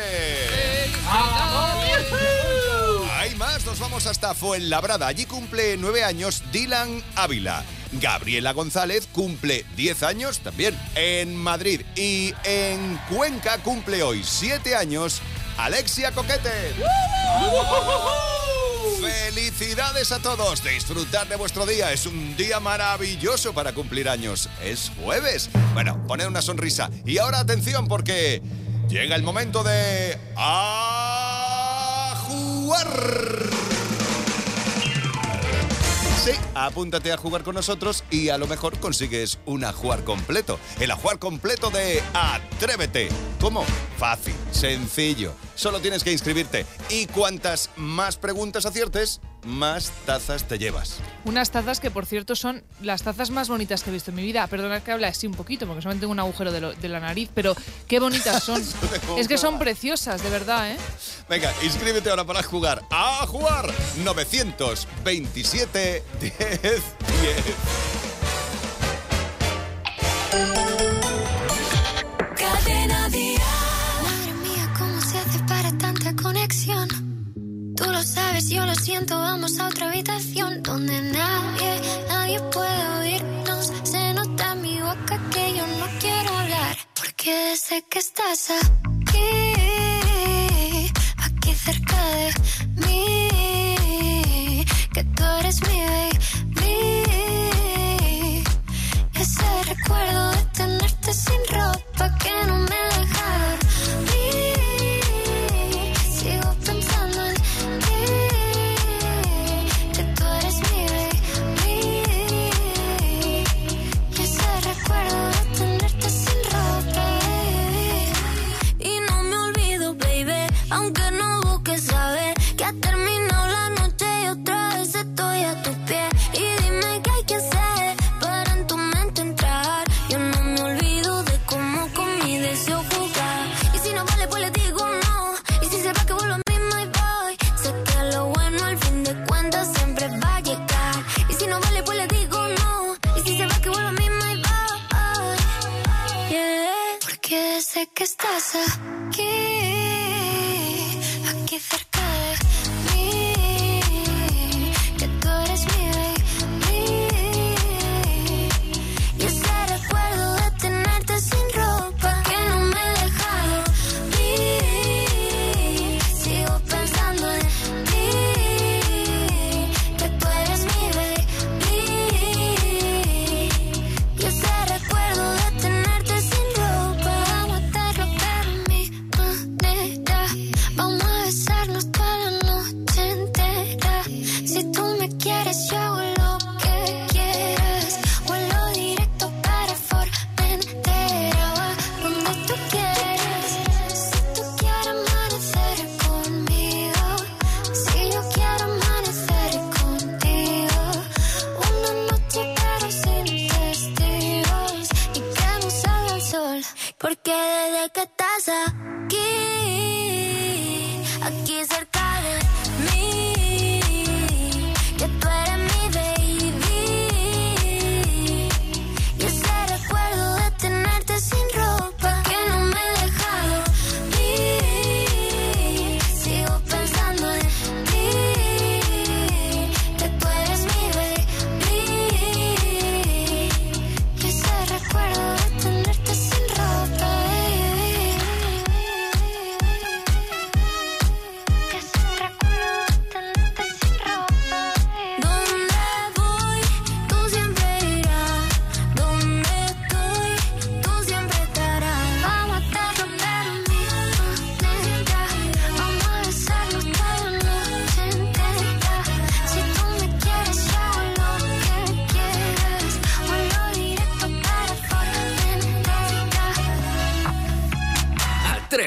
Hay más, nos vamos hasta Fuenlabrada. Allí cumple 9 años Dylan Ávila. Gabriela González cumple 10 años también en Madrid. Y en Cuenca cumple hoy 7 años Alexia Coquete. ¡Felicidades a todos! Disfrutad de vuestro día. Es un día maravilloso para cumplir años. Es jueves. Bueno, poned una sonrisa. Y ahora atención porque llega el momento de... ¡A jugar! Sí, apúntate a jugar con nosotros y a lo mejor consigues un ajuar completo. El ajuar completo de Atrévete. ¿Cómo? Fácil, sencillo. Solo tienes que inscribirte. Y cuantas más preguntas aciertes, más tazas te llevas. Unas tazas que, por cierto, son las tazas más bonitas que he visto en mi vida. Perdonad que hable así un poquito, porque solamente tengo un agujero de la nariz, pero qué bonitas son. Es que son preciosas, de verdad, ¿eh? Venga, inscríbete ahora para jugar. ¡A jugar! 927 10 10. Cadena Dial. Madre mía, ¿cómo se hace para tanta conexión? Tú lo sabes, yo lo siento, vamos a otra habitación donde nadie puede oírnos. Se nota en mi boca que yo no quiero hablar, porque sé que estás aquí cerca de mí, que tú eres mi baby. Ese recuerdo de tenerte sin ropa que no me deja dormir. Sigo pensando en que tú eres mi baby. Ese recuerdo de tenerte sin ropa, baby. Y no me olvido, baby, aunque no busques saber que ha terminado la noche y otra vez estoy a tus pies. Y dime qué hay que hacer para en tu mente entrar. Yo no me olvido de cómo con mi deseo jugar. Y si no vale, pues le digo no. Y si se va, que vuelvo a mí, my boy. Sé que lo bueno al fin de cuentas siempre va a llegar. Y si no vale, pues le digo no. Y si se va, que vuelvo a mí, my boy. Yeah. Porque sé que estás aquí cerca de mí, que tú eres mi baby. Y ese recuerdo de tenerte sin ropa que no me deja dormir. Sigo pensando en ti, que tú eres mi baby. Y ese recuerdo de tenerte sin ropa, vamos a hacerlo pero a mi manera. Vamos a besarnos toda la noche entera. Si tú me quieres, yo hago lo que quieras. Vuelo directo para Formentera, donde tú quieras. Si tú quieres amanecer conmigo, si yo quiero amanecer contigo. Una noche pero sin testigos y que no salga el sol. Porque desde que estás aquí cerca de mí, que tú eres mi baby. Y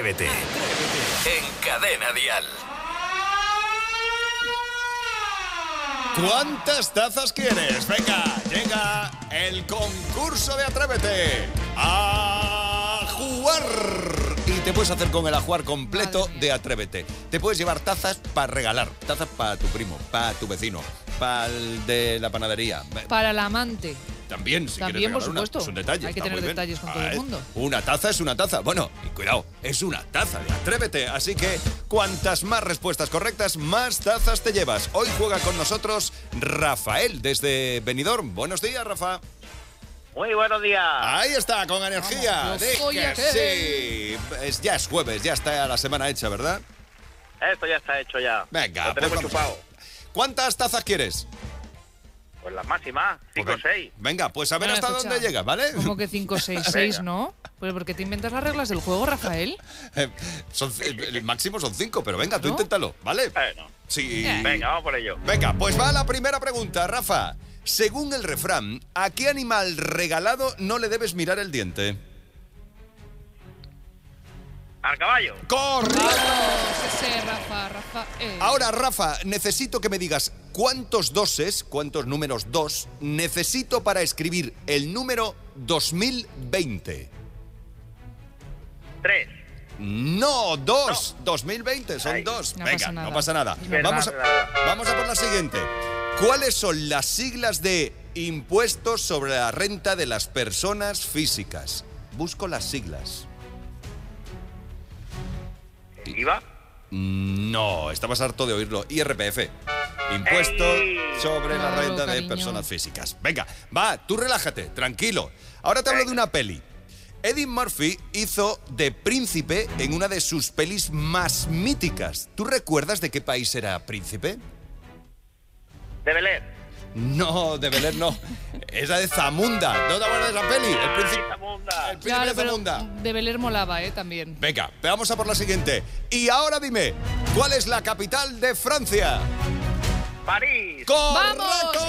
Atrévete. En Cadena Dial. ¿Cuántas tazas quieres? Venga, llega el concurso de Atrévete a jugar. Y te puedes hacer con el ajuar completo de Atrévete. Te puedes llevar tazas para regalar. Tazas para tu primo, para tu vecino, para el de la panadería. Para el amante. También, si También, quieres por regalar supuesto. una, es un detalle. Hay que está tener muy bien. detalles con todo el mundo. Una taza es una taza. Bueno, y cuidado, es una taza de Atrévete. Así que cuantas más respuestas correctas, más tazas te llevas. Hoy juega con nosotros Rafael desde Benidorm. Buenos días, Rafa. Muy buenos días. Ahí está, con energía. Vamos, yo soy Que aquel. sí. Ya es jueves, ya está la semana hecha, ¿verdad? Esto ya está hecho ya. Venga, lo tenemos pues vamos. chupado. ¿Cuántas tazas quieres? Pues las máximas, 5 o 6. Venga, pues a ver hasta escucha. dónde llegas, ¿vale? ¿Cómo que 5, 6, 6, no? Pues porque te inventas las reglas del juego, Rafael. El máximo son 5, pero venga, tú inténtalo, ¿vale? Sí. Venga, vamos por ello. Venga, pues va la primera pregunta, Rafa. Según el refrán, ¿a qué animal regalado no le debes mirar el diente? Al caballo. ¡Correcto! Ese, Rafa. Ahora, Rafa, necesito que me digas cuántos doses, cuántos números 2, necesito para escribir el número 2020. 3. No, 2. 2020, son 2. No Venga, pasa nada. no pasa nada. Verdad, Vamos verdad. a por la siguiente. ¿Cuáles son las siglas de impuestos sobre la renta de las personas físicas? Busco las siglas. ¿IVA? No, estabas harto de oírlo. IRPF. Impuesto sobre la Claro, renta de cariño. personas físicas. Venga, va, tú relájate, tranquilo. Ahora te hablo de una peli. Eddie Murphy hizo de príncipe en una de sus pelis más míticas. ¿Tú recuerdas de qué país era príncipe? De Belén. No, de Belén no. Esa de Zamunda. ¿No te acuerdas de esa peli? El príncipe, el príncipe Claro, de pero Zamunda. de Beler molaba, también. Venga, vamos a por la siguiente. Y ahora dime, ¿cuál es la capital de Francia? París. ¡Correcto!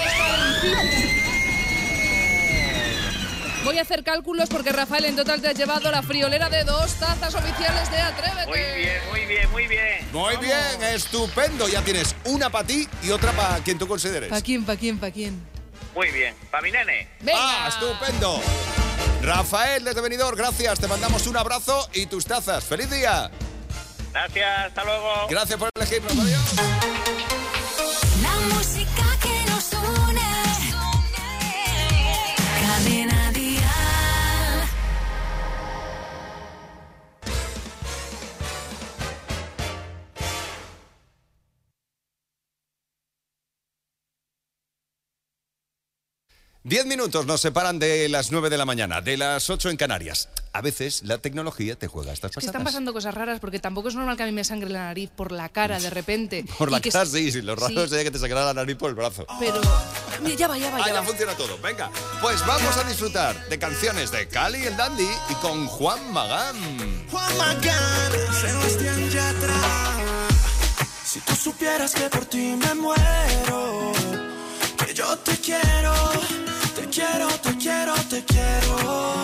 Voy a hacer cálculos porque, Rafael, en total te has llevado la friolera de 2 tazas oficiales de Atrévete. Muy bien, muy bien, muy bien. Muy bien, estupendo. Ya tienes una para ti y otra para quien tú consideres. ¿Para quién, para quién, para quién? Muy bien. Para mi nene. ¡Ah, estupendo! Rafael desde Benidorm, gracias. Te mandamos un abrazo y tus tazas. ¡Feliz día! Gracias, hasta luego. Gracias por elegirnos. Adiós. La música que nos une. Cadena Dial. 10 minutos nos separan de las 9 de la mañana, de las 8 en Canarias. A veces la tecnología te juega estas Que pasadas. están pasando cosas raras porque tampoco es normal que a mí me sangre la nariz por la cara de repente. Por la Y que cara sí, lo raro sí. sería que te sacara la nariz por el brazo. Pero ya va. Ya funciona todo. Venga, pues vamos a disfrutar de canciones de Cali el Dandy y con Juan Magán. Juan Magán, Sebastián Yatra. Si tú supieras que por ti me muero, que yo te quiero, te quiero, te quiero, te quiero.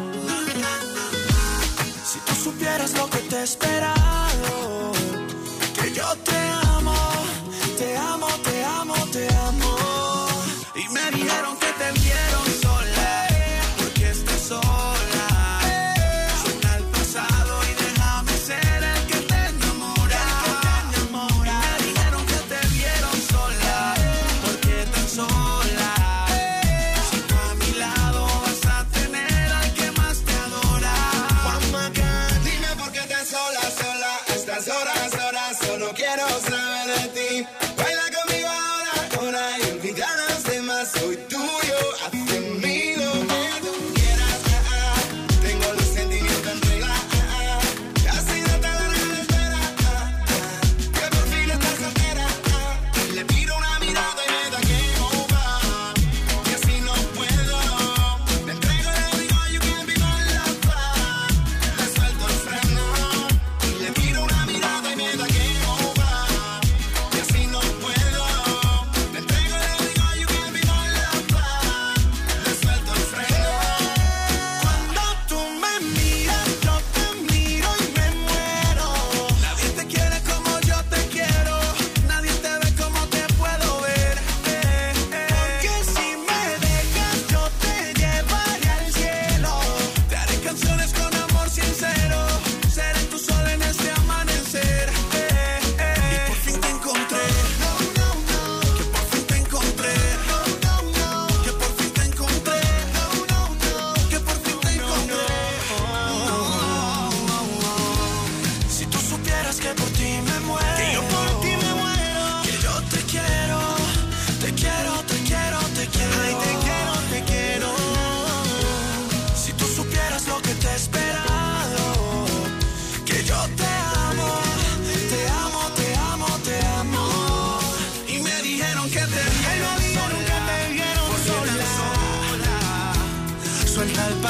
Si tú supieras lo que te he esperado, que yo te amo, te amo, te amo, te amo. Y me dijeron que te vieron sola, porque estás sola. Suelta el pasado y déjame ser el que te enamora. Y me dijeron que te vieron sola, porque estás sola. Si tú a mi lado vas a tener al que más te adora. Juan Magán, dime por qué estás sola, sola. Estas horas, solo quiero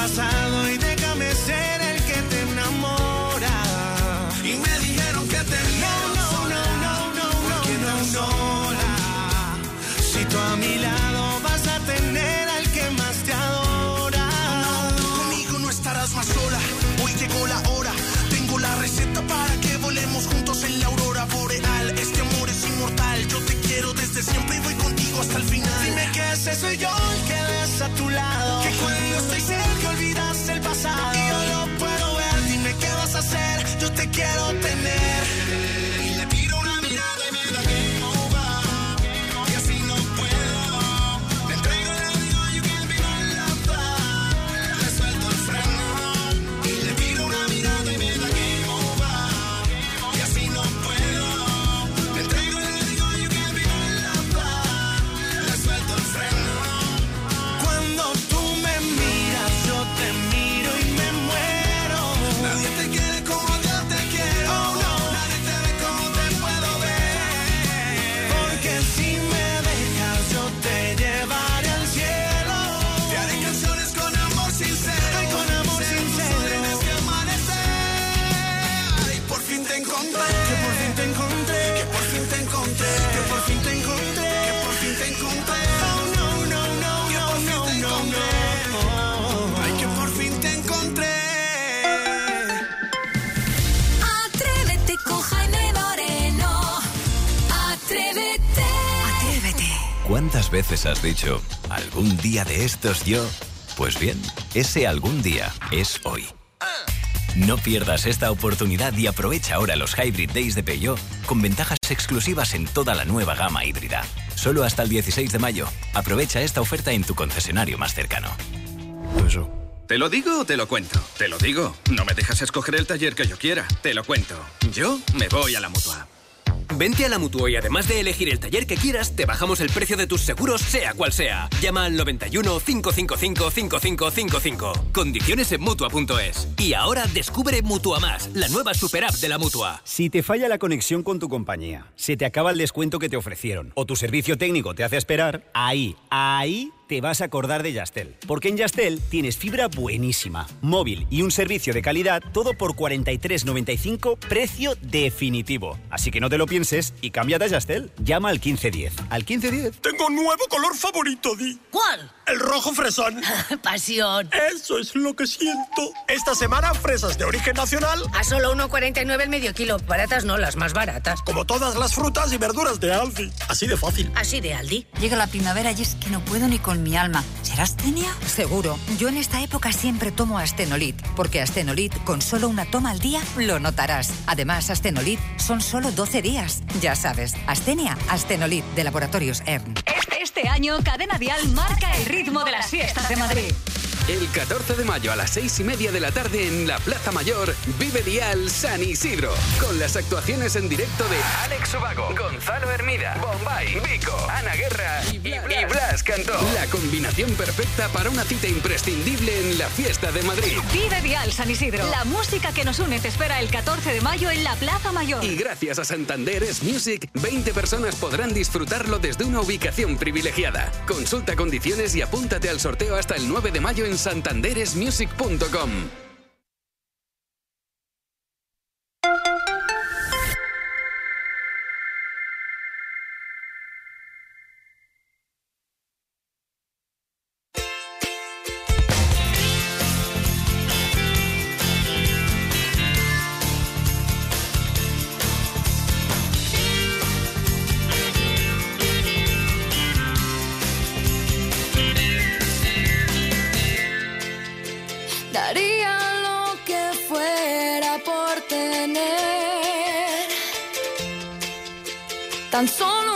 pasado y déjame ser el que te enamora. Y me dijeron que te sola. Si tú a mi lado vas a tener al que más te adora. No, conmigo no estarás más sola. Hoy llegó la hora. Tengo la receta para que volemos juntos en la aurora boreal. Este amor es inmortal. Yo te quiero desde siempre y voy contigo hasta el final. Dime que ese soy yo el que ves a tu lado. Que cuando estoy cerca olvidas el pasado. Y yo lo puedo ver. Dime qué vas a hacer. Yo te quiero tener. Y le tiro una mirada y me da game over. Y así no puedo. Te entrego el digo, you can be my lover. Le suelto el freno. Y le tiro una mirada y me da game over. Y así no puedo. Te entrego el digo, you can be my lover. Le suelto el freno. Cuando tú me miras, yo te miro y me muero. Nadie te quiere como yo te quiero. Oh, no. Nadie te ve como te puedo ver. Porque si me dejas, yo te llevaré al cielo. Te haré canciones con amor sincero. Ay, con amor sincero. Tienes que amanecer. Ay, por fin te encontré. Que por fin te encontré. Que por fin te encontré. Que por fin te encontré. Que por fin te encontré. Oh, no, no, no, no, no, no, no. Ay, que por fin te encontré. Atrévete con Jaime Moreno. Atrévete. Atrévete. ¿Cuántas veces has dicho, algún día de estos yo? Pues bien, ese algún día es hoy. No pierdas esta oportunidad y aprovecha ahora los Hybrid Days de Peugeot con ventajas exclusivas en toda la nueva gama híbrida. Solo hasta el 16 de mayo. Aprovecha esta oferta en tu concesionario más cercano. ¿Te lo digo o te lo cuento? Te lo digo. No me dejas escoger el taller que yo quiera. Te lo cuento. Yo me voy a la Mutua. Vente a la Mutua y además de elegir el taller que quieras, te bajamos el precio de tus seguros, sea cual sea. Llama al 91 555 5555. Condiciones en Mutua.es. Y ahora descubre Mutua Más, la nueva super app de la Mutua. Si te falla la conexión con tu compañía, se te acaba el descuento que te ofrecieron o tu servicio técnico te hace esperar, ahí te vas a acordar de Yastel. Porque en Yastel tienes fibra buenísima, móvil y un servicio de calidad, todo por 43,95, precio definitivo. Así que no te lo pienses y cámbiate a Yastel. Llama al 1510. ¿Al 1510? Tengo un nuevo color favorito, Di. ¿Cuál? El rojo fresón. Pasión. Eso es lo que siento. Esta semana, fresas de origen nacional. A solo 1,49 el medio kilo. Baratas no, las más baratas. Como todas las frutas y verduras de Aldi. Así de fácil. Así de Aldi. Llega la primavera y es que no puedo ni con mi alma. ¿Será astenia? Seguro. Yo en esta época siempre tomo Astenolit, porque Astenolit con solo una toma al día lo notarás. Además, Astenolit son solo 12 días. Ya sabes, astenia, Astenolit de Laboratorios ERN. Este año, Cadena Dial marca el ritmo de las fiestas de Madrid. El 14 de mayo a las 6:30 de la tarde en la Plaza Mayor, Vive Dial San Isidro. Con las actuaciones en directo de Alex Ubago, Gonzalo Hermida, Bombay, Vico, Ana Guerra y Blas Cantó. La combinación perfecta para una cita imprescindible en la fiesta de Madrid. Vive Dial San Isidro. La música que nos une te espera el 14 de mayo en la Plaza Mayor. Y gracias a Santander Es Music, 20 personas podrán disfrutarlo desde una ubicación privilegiada. Consulta condiciones y apúntate al sorteo hasta el 9 de mayo en santanderesmusic.com. Daría lo que fuera por tener tan solo